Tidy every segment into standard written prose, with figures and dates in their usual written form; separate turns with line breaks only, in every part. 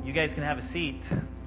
You guys can have a seat.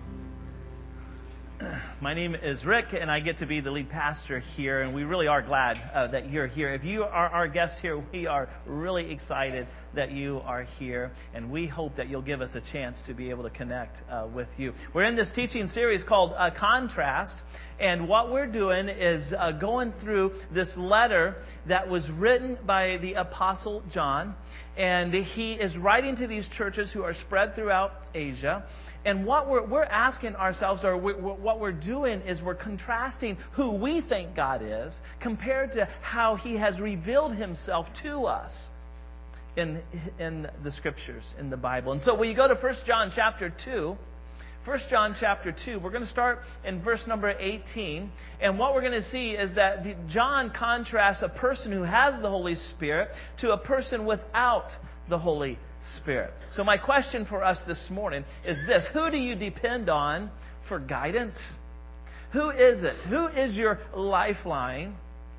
My name is Rick, and I get to be the lead pastor here, and we really are glad that you're here. If you are our guest here, we are really excited that you are here, and we hope that you'll give us a chance to be able to connect with you. We're in this teaching series called Contrast, and what we're doing is going through this letter that was written by the Apostle John, and he is writing to these churches who are spread throughout Asia. And what we're asking ourselves, or what we're doing, is we're contrasting who we think God is compared to how He has revealed Himself to us in the Scriptures, in the Bible. And so when you go to 1 John chapter 2, 1 John chapter 2, we're going to start in verse number 18. And what we're going to see is that John contrasts a person who has the Holy Spirit to a person without the Holy Spirit. So my question for us this morning is this: who do you depend on for guidance? Who is it? Who is your lifeline?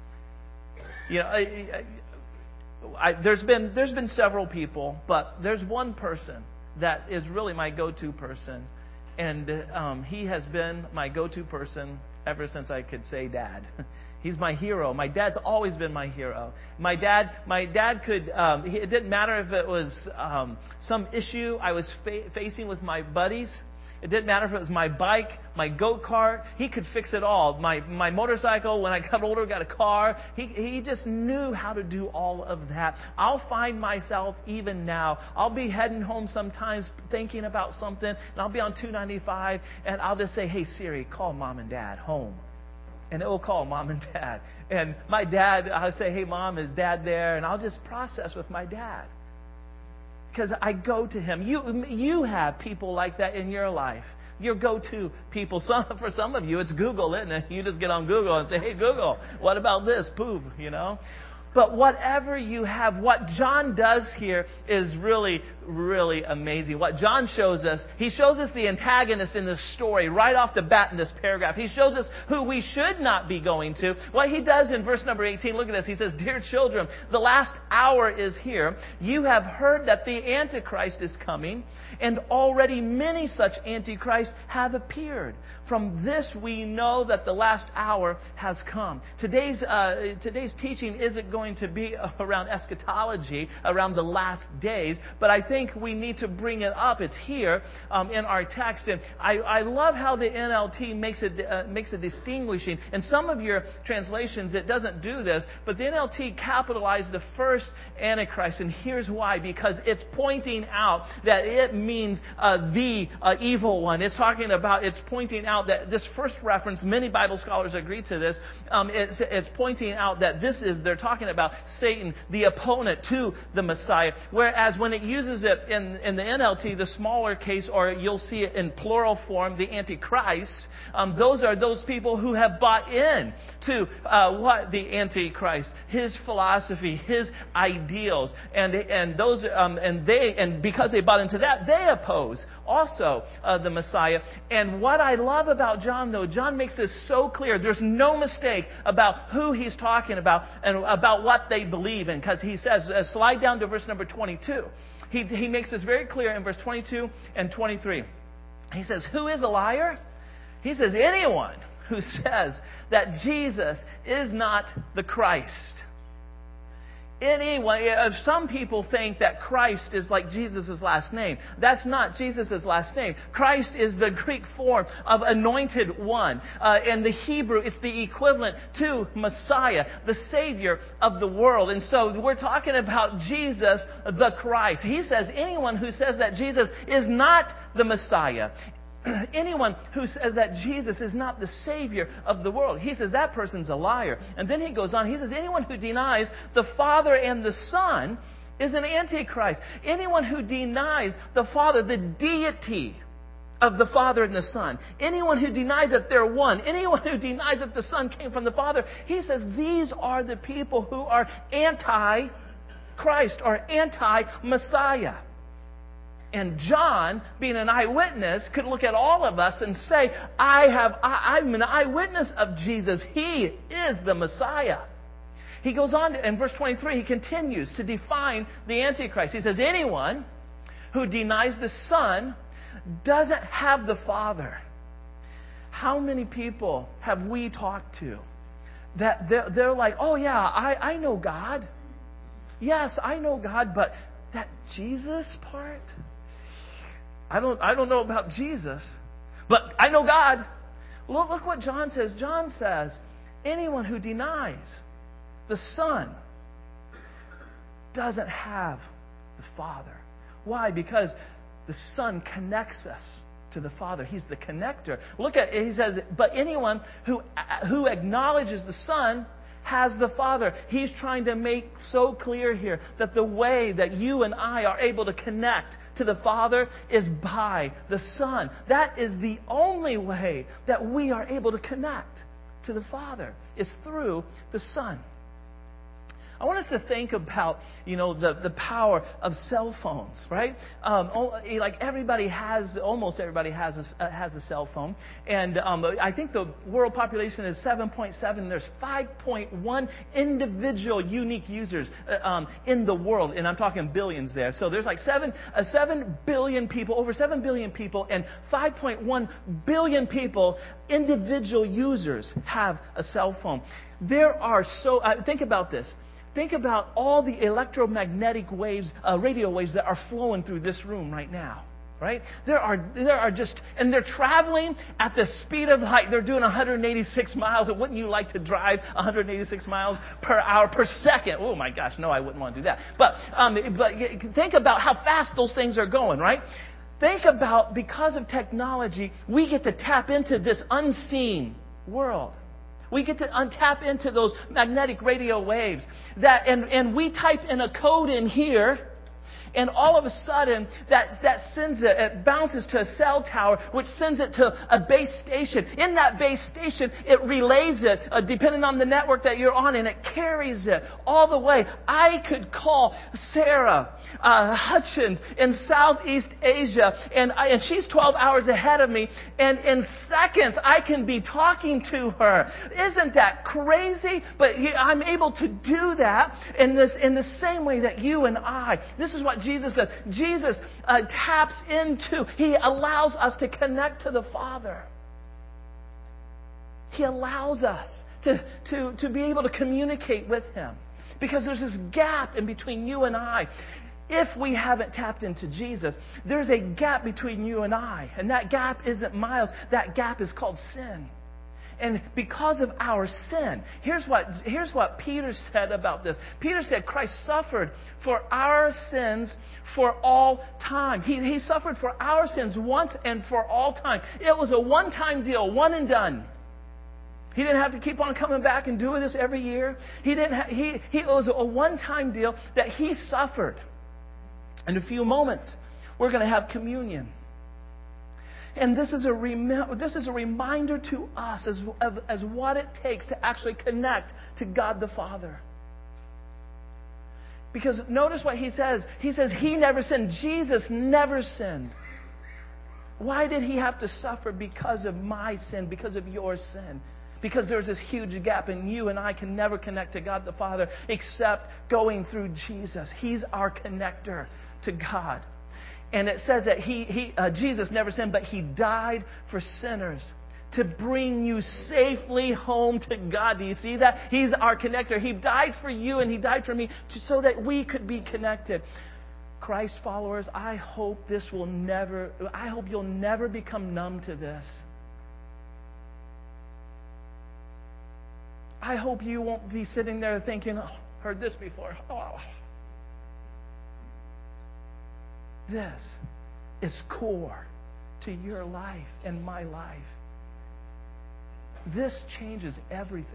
You know, there's been several people, but there's one person that is really my go-to person, and he has been my go-to person ever since I could say Dad. He's my hero. My dad's always been my hero. My dad could, it didn't matter if it was some issue I was facing with my buddies. It didn't matter if it was my bike, my go-kart. He could fix it all. My motorcycle, when I got older, got a car. He just knew how to do all of that. I'll find myself even now. I'll be heading home sometimes thinking about something, and I'll be on 295, and I'll just say, "Hey, Siri, call Mom and Dad home." And it will call Mom and Dad. And my dad, I'll say, "Hey, Mom, is Dad there?" And I'll just process with my dad, because I go to him. You have people like that in your life. Your go-to people. For some of you, it's Google, isn't it? You just get on Google and say, "Hey, Google, what about this?" Poof, you know. But whatever you have, what John does here is really, really amazing. What John shows us, he shows us the antagonist in the story right off the bat in this paragraph. He shows us who we should not be going to. What he does in verse number 18, look at this. He says, "Dear children, the last hour is here. You have heard that the Antichrist is coming, and already many such Antichrists have appeared. From this we know that the last hour has come." Today's teaching isn't going to be around eschatology, around the last days, but I think we need to bring it up. It's here in our text, and I love how the NLT makes a distinguishing. In some of your translations, it doesn't do this, but the NLT capitalized the first Antichrist, and here's why: because it's pointing out that it means the evil one. It's pointing out that this first reference, many Bible scholars agree to this. It's pointing out that they're talking about Satan, the opponent to the Messiah. Whereas when it uses it in the NLT, the smaller case, or you'll see it in plural form, the Antichrist, those are those people who have bought in to the Antichrist, his philosophy, his ideals, and because they bought into that, they oppose also the Messiah. And what I love about John, though, John makes this so clear. There's no mistake about who he's talking about and about what they believe in, because he says, slide down to verse number 22. He makes this very clear in verse 22 and 23. He says, "Who is a liar?" He says, "Anyone who says that Jesus is not the Christ." Anyway, some people think that Christ is like Jesus' last name. That's not Jesus' last name. Christ is the Greek form of anointed one. In the Hebrew, it's the equivalent to Messiah, the Savior of the world. And so we're talking about Jesus, the Christ. He says anyone who says that Jesus is not the Messiah, anyone who says that Jesus is not the Savior of the world, he says that person's a liar. And then he goes on, he says anyone who denies the Father and the Son is an Antichrist. Anyone who denies the Father, the deity of the Father and the Son, anyone who denies that they're one, anyone who denies that the Son came from the Father, he says these are the people who are anti-Christ or anti-Messiah. And John, being an eyewitness, could look at all of us and say, I'm an eyewitness of Jesus. He is the Messiah. He goes on in verse 23, he continues to define the Antichrist. He says, anyone who denies the Son doesn't have the Father, how many people have we talked to that they're like, oh yeah, I know God. Yes, I know God, but that Jesus part, I don't know about Jesus, but I know God. Look what John says. John says, anyone who denies the Son doesn't have the Father. Why? Because the Son connects us to the Father. He's the connector. Look at it. He says, but anyone who acknowledges the Son has the Father. He's trying to make so clear here that the way that you and I are able to connect to the Father is by the Son. That is the only way that we are able to connect to the Father, is through the Son. I want us to think about, the power of cell phones, right? Like almost everybody has a cell phone, and I think the world population is 7.7. There's 5.1 individual unique users in the world, and I'm talking billions there. So there's like 7 billion people, over 7 billion people, and 5.1 billion people, individual users, have a cell phone. There are think about this. Think about all the electromagnetic waves, radio waves that are flowing through this room right now. Right? There are just, and they're traveling at the speed of light. They're doing 186 miles. And wouldn't you like to drive 186 miles per hour per second? Oh my gosh, no, I wouldn't want to do that. But think about how fast those things are going, right? Think about, because of technology, we get to tap into this unseen world. We get to untap into those magnetic radio waves and we type in a code in here, and all of a sudden that sends it bounces to a cell tower, which sends it to a base station. In that base station, it relays it depending on the network that you're on, and it carries it all the way. I could call Sarah Hutchins in Southeast Asia, and she's 12 hours ahead of me, and in seconds I can be talking to her. Isn't that crazy? But I'm able to do that in the same way that you and I. This is what Jesus does. Jesus taps into, He allows us to connect to the Father. He allows us to be able to communicate with Him. Because there's this gap in between you and I. If we haven't tapped into Jesus, there's a gap between you and I. And that gap isn't miles. That gap is called sin. And because of our sin, here's what Peter said about this. Peter said Christ suffered for our sins for all time. He suffered for our sins once and for all time. It was a one-time deal, one and done. He didn't have to keep on coming back and doing this every year. It was a one-time deal that He suffered. In a few moments, we're going to have communion. And this is a reminder to us as what it takes to actually connect to God the Father. Because notice what He says. He says He never sinned. Jesus never sinned. Why did He have to suffer? Because of my sin, because of your sin. Because there's this huge gap, and you and I can never connect to God the Father except going through Jesus. He's our connector to God. And it says that Jesus never sinned, but He died for sinners to bring you safely home to God. Do you see that? He's our connector. He died for you and He died for me so that we could be connected. Christ followers, I hope you'll never become numb to this. I hope you won't be sitting there thinking, oh, heard this before. Oh. This is core to your life and my life. This changes everything.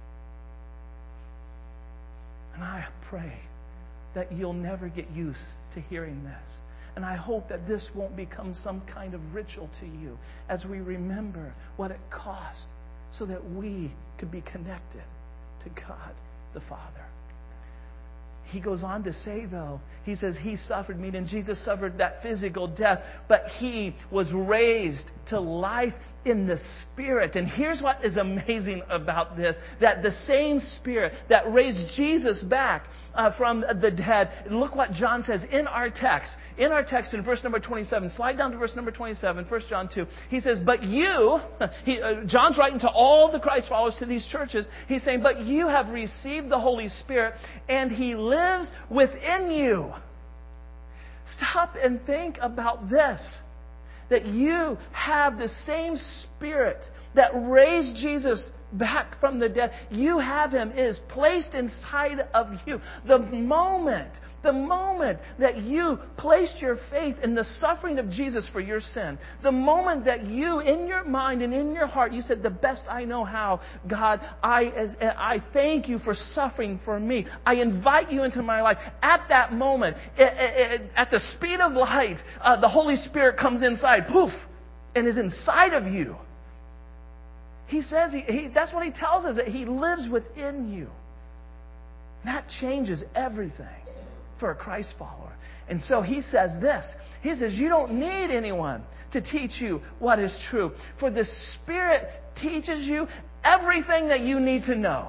And I pray that you'll never get used to hearing this. And I hope that this won't become some kind of ritual to you as we remember what it cost so that we could be connected to God the Father. He goes on to say, though, He says He suffered, meaning Jesus suffered that physical death, but He was raised to life in the Spirit. And here's what is amazing about this, that the same Spirit that raised Jesus back from the dead, look what John says in our text. In our text in verse number 27, slide down to verse number 27, 1 John 2. He says, but you, John's writing to all the Christ followers, to these churches. He's saying, but you have received the Holy Spirit, and He lives within you. Stop and think about this. That you have the same Spirit that raised Jesus back from the dead. You have Him. It is placed inside of you. The moment that you placed your faith in the suffering of Jesus for your sin, the moment that you, in your mind and in your heart, you said, the best I know how, God, I thank you for suffering for me. I invite you into my life. At that moment, at the speed of light, the Holy Spirit comes inside, poof, and is inside of you. He says, that's what He tells us, that He lives within you. That changes everything for a Christ follower. And so He says this. He says, you don't need anyone to teach you what is true. For the Spirit teaches you everything that you need to know.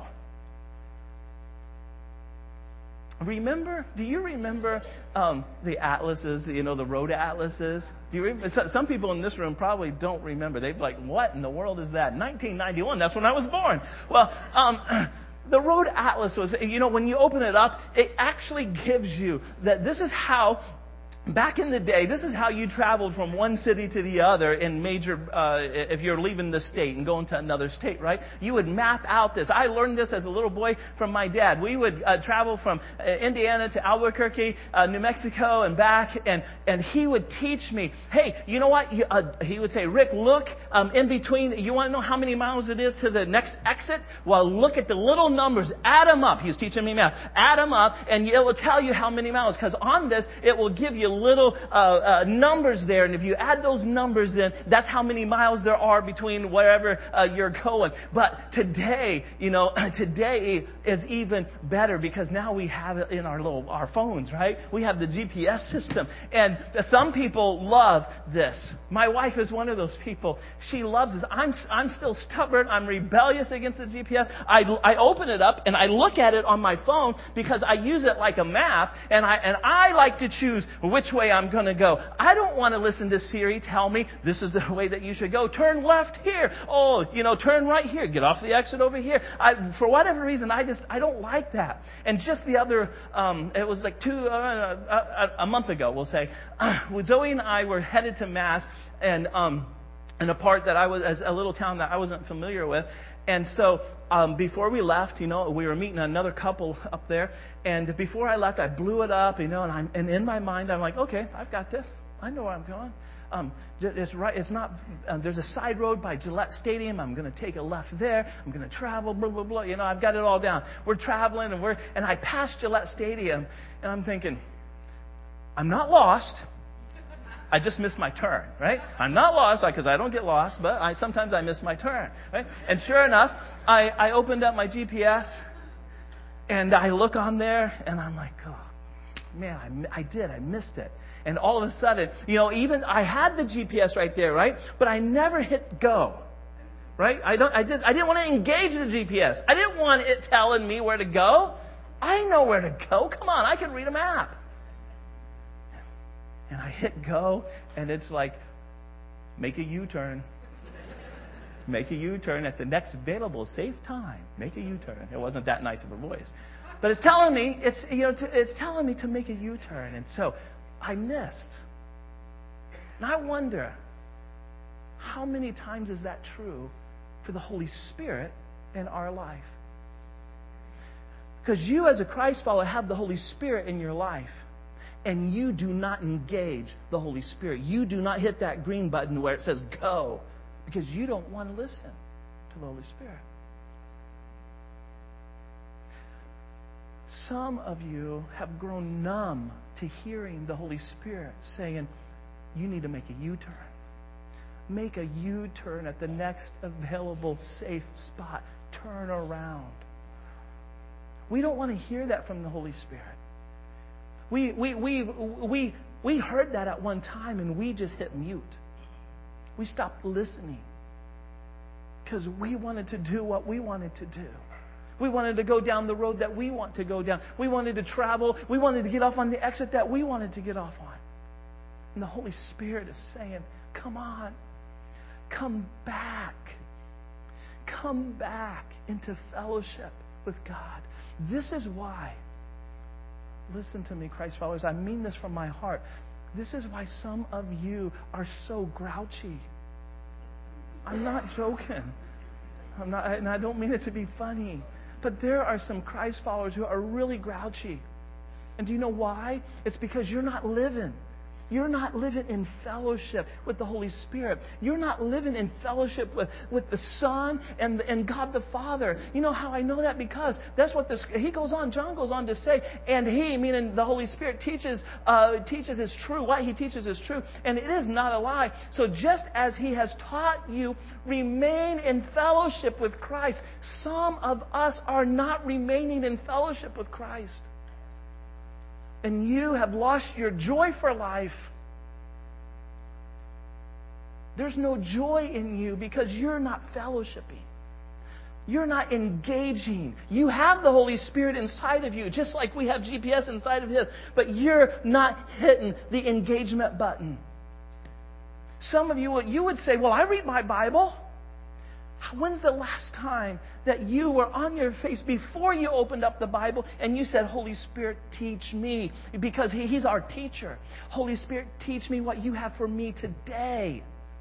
Do you remember the atlases, the road atlases? Do you remember? Some people in this room probably don't remember. They'd be like, what in the world is that? 1991, that's when I was born. Well, the road atlas was, when you open it up, it actually gives you that this is how, back in the day, this is how you traveled from one city to the other in major, if you're leaving the state and going to another state, right? You would map out this. I learned this as a little boy from my dad. We would travel from Indiana to Albuquerque, New Mexico, and back, and he would teach me, hey, you know what? He would say, Rick, look in between. You want to know how many miles it is to the next exit? Well, look at the little numbers. Add them up. He was teaching me math. Add them up, and it will tell you how many miles. Because on this, it will give you little numbers there, and if you add those numbers, then that's how many miles there are between wherever you're going. But today, today is even better, because now we have it in our phones, right? We have the GPS system, and some people love this. My wife is one of those people. She loves this. I'm still stubborn. I'm rebellious against the GPS. I open it up and I look at it on my phone because I use it like a map, and I like to choose which way I'm going to go. I don't want to listen to Siri tell me this is the way that you should go. Turn left here. Oh, turn right here. Get off the exit over here. For whatever reason, I don't like that. And just the other, it was like a month ago, we'll say, Zoe and I were headed to Mass, and in a part that I was, as a little town that I wasn't familiar with. And so before we left, we were meeting another couple up there. And before I left, I blew it up, and in my mind, I'm like, okay, I've got this. I know where I'm going. It's right. It's not. There's a side road by Gillette Stadium. I'm going to take a left there. I'm going to travel. Blah blah blah. I've got it all down. We're traveling, and I passed Gillette Stadium, and I'm thinking, I'm not lost. I just missed my turn, right? I'm not lost, because I don't get lost, but sometimes I miss my turn, right? And sure enough, I opened up my GPS, and I look on there, and I'm like, oh, man, I missed it. And all of a sudden, even I had the GPS right there, right? But I never hit go, right? I didn't want to engage the GPS. I didn't want it telling me where to go. I know where to go. Come on, I can read a map. And I hit go, and it's like, make a U-turn. Make a U-turn at the next available safe time. Make a U-turn. It wasn't that nice of a voice, but it's telling me it's telling me to make a U-turn, and so I missed. And I wonder, how many times is that true for the Holy Spirit in our life? Because you, as a Christ follower, have the Holy Spirit in your life. And you do not engage the Holy Spirit. You do not hit that green button where it says go, because you don't want to listen to the Holy Spirit. Some of you have grown numb to hearing the Holy Spirit saying, you need to make a U-turn. Make a U-turn at the next available safe spot. Turn around. We don't want to hear that from the Holy Spirit. We heard that at one time, and we just hit mute. We stopped listening because we wanted to do what we wanted to do. We wanted to go down the road that we want to go down. We wanted to travel. We wanted to get off on the exit that we wanted to get off on. And the Holy Spirit is saying, come on. Come back. Come back into fellowship with God. This is why, listen to me, Christ followers, I mean this from my heart. This is why some of you are so grouchy. I'm not joking. And I don't mean it to be funny. But there are some Christ followers who are really grouchy. And do you know why? It's because you're not living. You're not living in fellowship with the Holy Spirit. You're not living in fellowship with the Son and God the Father. You know how I know that? Because that's what John goes on to say, and He, meaning the Holy Spirit, teaches is true. What He teaches is true, and it is not a lie. So just as He has taught you, remain in fellowship with Christ. Some of us are not remaining in fellowship with Christ. And you have lost your joy for life. There's no joy in you because you're not fellowshipping. You're not engaging. You have the Holy Spirit inside of you, just like we have GPS inside of His. But you're not hitting the engagement button. Some of you would say, well, I read my Bible. When's the last time that you were on your face before you opened up the Bible and you said, Holy Spirit, teach me? Because He's our teacher. Holy Spirit, teach me what you have for me today.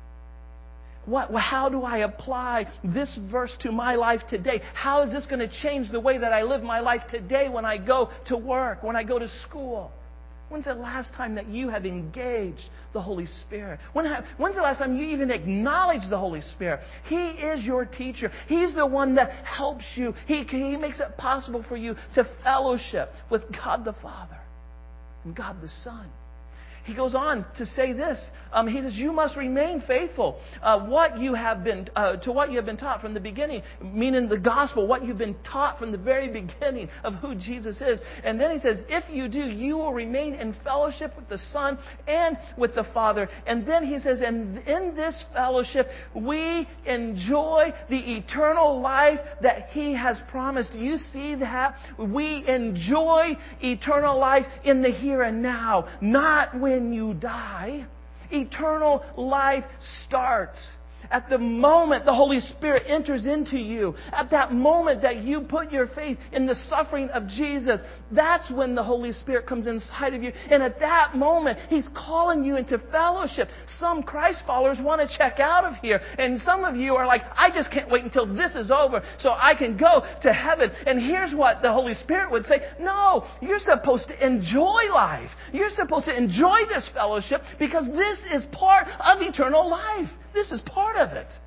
How do I apply this verse to my life today? How is this going to change the way that I live my life today when I go to work, when I go to school? When's the last time that you have engaged the Holy Spirit? When's the last time you even acknowledged the Holy Spirit? He is your teacher. He's the one that helps you. He makes it possible for you to fellowship with God the Father and God the Son. He goes on to say this. He says, you must remain faithful to what you have been taught from the beginning, meaning the gospel, what you've been taught from the very beginning of who Jesus is. And then he says, if you do, you will remain in fellowship with the Son and with the Father. And then he says, and in this fellowship, we enjoy the eternal life that He has promised. Do you see that? We enjoy eternal life in the here and now, not when you die. Eternal life starts at the moment the Holy Spirit enters into you. At that moment that you put your faith in the suffering of Jesus, that's when the Holy Spirit comes inside of you. And at that moment, He's calling you into fellowship. Some Christ followers want to check out of here. And some of you are like, I just can't wait until this is over so I can go to heaven. And here's what the Holy Spirit would say. No, you're supposed to enjoy life. You're supposed to enjoy this fellowship because this is part of eternal life. This is part of it.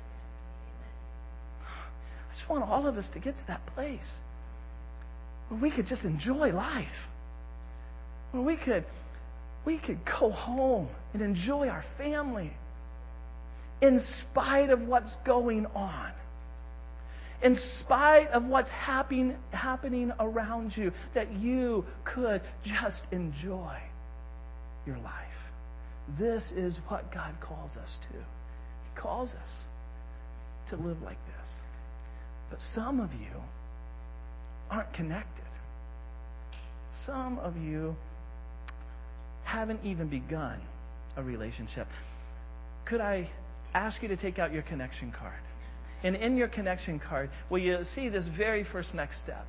I just want all of us to get to that place where we could just enjoy life. Where we could go home and enjoy our family in spite of what's going on. In spite of what's happening around you, that you could just enjoy your life. This is what God calls us to. He calls us to live like this. But some of you aren't connected. Some of you haven't even begun a relationship. Could I ask you to take out your connection card? And in your connection card, will you see this very first next step?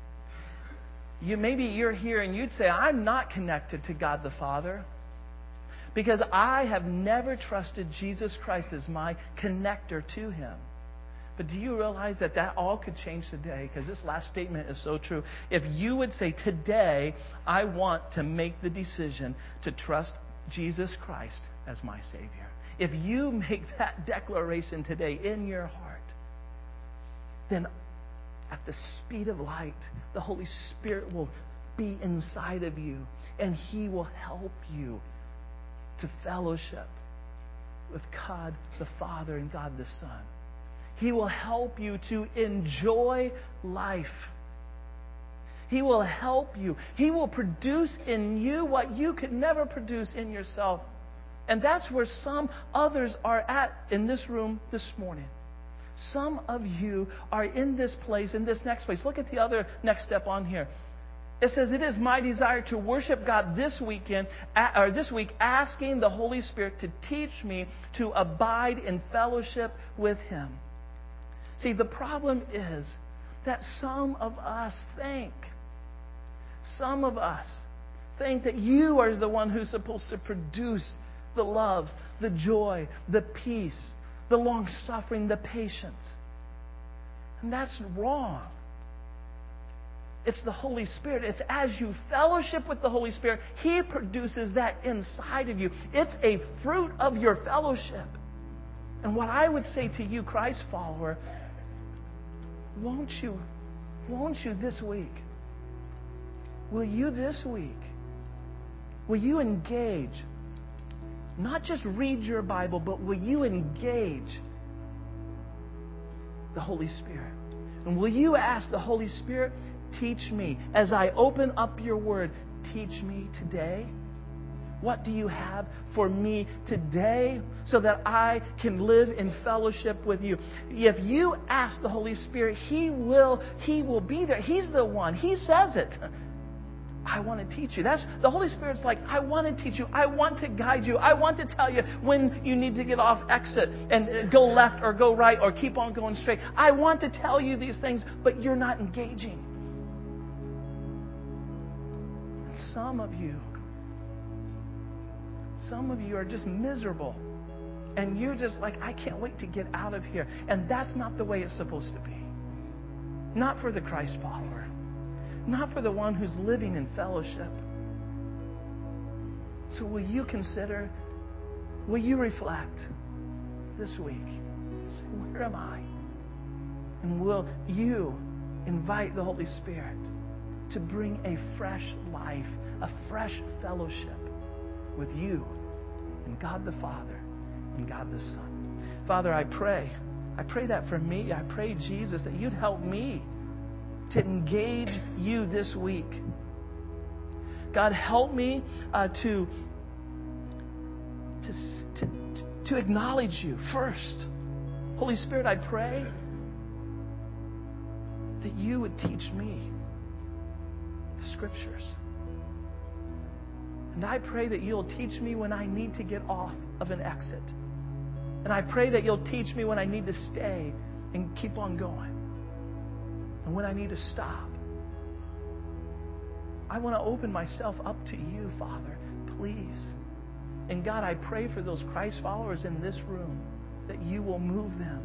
Maybe you're here and you'd say, I'm not connected to God the Father, because I have never trusted Jesus Christ as my connector to Him. But do you realize that all could change today? Because this last statement is so true. If you would say, today, I want to make the decision to trust Jesus Christ as my Savior. If you make that declaration today in your heart, then at the speed of light, the Holy Spirit will be inside of you, and He will help you to fellowship with God the Father and God the Son. He will help you to enjoy life. He will help you. He will produce in you what you could never produce in yourself. And that's where some others are at in this room this morning. Some of you are in this place, in this next place. Look at the other next step on here. It says, it is my desire to worship God this week, asking the Holy Spirit to teach me to abide in fellowship with Him. See, the problem is that some of us think that you are the one who's supposed to produce the love, the joy, the peace, the long-suffering, the patience. And that's wrong. It's the Holy Spirit. It's as you fellowship with the Holy Spirit, He produces that inside of you. It's a fruit of your fellowship. And what I would say to you, Christ follower, won't you this week, will you engage, not just read your Bible, but will you engage the Holy Spirit? And will you ask the Holy Spirit, teach me, as I open up your word, teach me today? What do you have for me today so that I can live in fellowship with you? If you ask the Holy Spirit, He will be there. He's the one. He says it. I want to teach you. That's the Holy Spirit's like, I want to teach you. I want to guide you. I want to tell you when you need to get off exit and go left or go right or keep on going straight. I want to tell you these things, but you're not engaging. Some of you are just miserable. And you're just like, I can't wait to get out of here. And that's not the way it's supposed to be. Not for the Christ follower. Not for the one who's living in fellowship. So will you consider, will you reflect this week? Say, where am I? And will you invite the Holy Spirit to bring a fresh life, a fresh fellowship with you and God the Father and God the Son. Father, I pray that for me. I pray, Jesus, that you'd help me to engage you this week. God, help me to acknowledge you first. Holy Spirit, I pray that you would teach me the Scriptures. And I pray that you'll teach me when I need to get off of an exit. And I pray that you'll teach me when I need to stay and keep on going. And when I need to stop. I want to open myself up to you, Father. Please. And God, I pray for those Christ followers in this room that you will move them.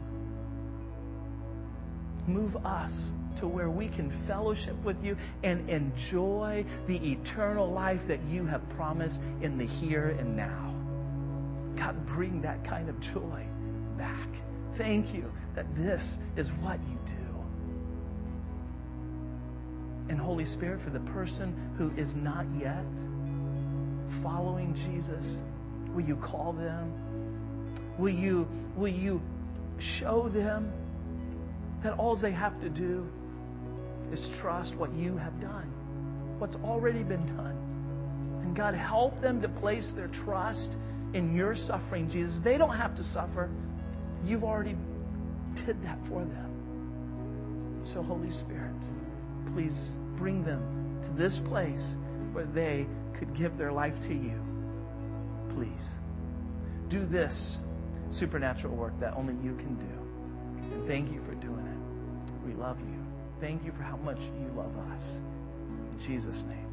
Move us to where we can fellowship with you and enjoy the eternal life that you have promised in the here and now. God, bring that kind of joy back. Thank you that this is what you do. And Holy Spirit, for the person who is not yet following Jesus, will you call them? Will you show them that all they have to do is trust what you have done, what's already been done. And God, help them to place their trust in your suffering, Jesus. They don't have to suffer. You've already did that for them. So Holy Spirit, please bring them to this place where they could give their life to you. Please do this supernatural work that only you can do. And thank you for doing it. We love you. Thank you for how much you love us. In Jesus' name.